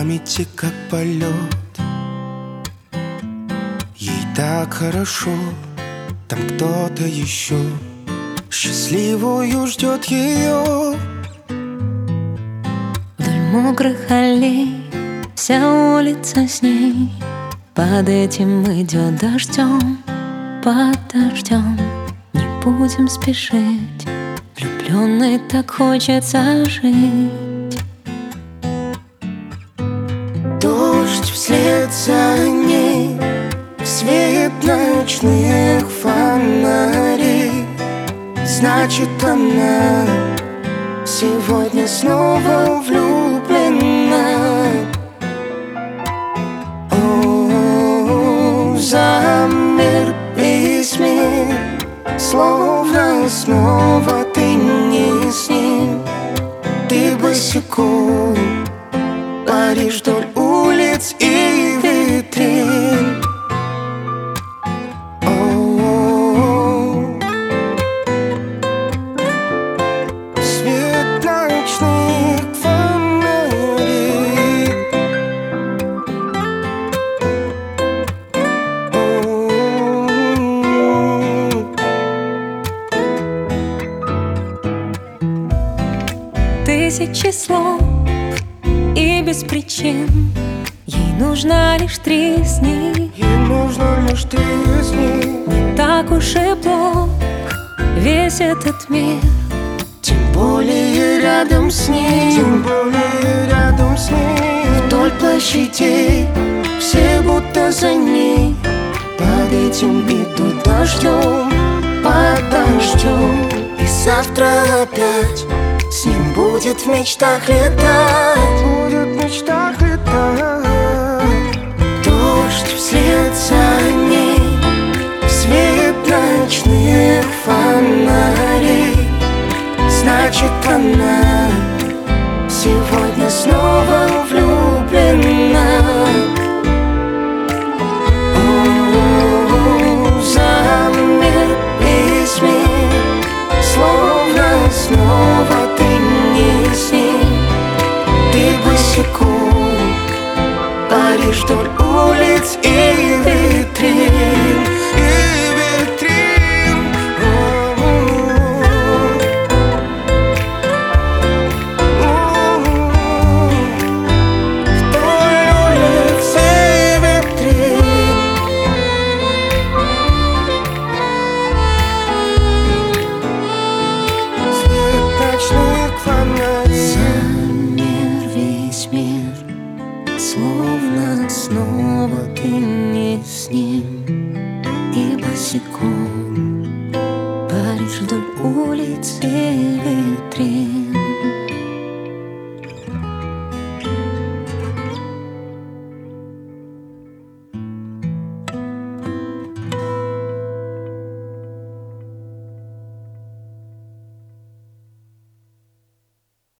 памяти как полет. Ей так хорошо, там кто-то еще счастливую ждет ее. Вдоль мокрых аллей вся улица с ней, под этим идет дождем, под дождем. Не будем спешить, влюбленной так хочется жить. Дождь вслед за ней, свет ночных фонарей. Значит, она сегодня снова влюблена. О, замер весь мир, словно снова ты не с ним. Ты босиком паришь вдоль улиц и витрин. Свет ночных фонарей. Тысячи слов и без причин, ей нужно лишь три с ней. Ей нужно лишь три с ней. Не так уж и плох весь этот мир, Тем более рядом с ней, тем более рядом с ней. Вдоль площадей все будто за ней, под этим идут дождем, под дождем. И завтра опять с ним будет в мечтах летать, будет в мечтах летать. Дождь вслед за ней, свет ночных фонарей. Значит, она сегодня снова влюблена. О, замер весь мир, словно снова ты не с ним. Ты босиком паришь вдоль улиц и витрин, и витрин. Вдоль улиц и витрин. Свет ночных фонарей. Замер весь мир, словно снова ты не с ним. И босиком паришь вдоль улиц и витрин.